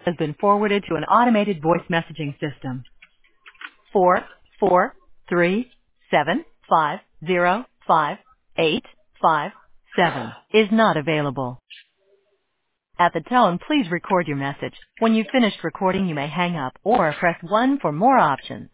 has been forwarded to an automated voice messaging system. 443-750-5857 is not available. At the tone, please record your message. When you've finished recording, you may hang up or press 1 for more options.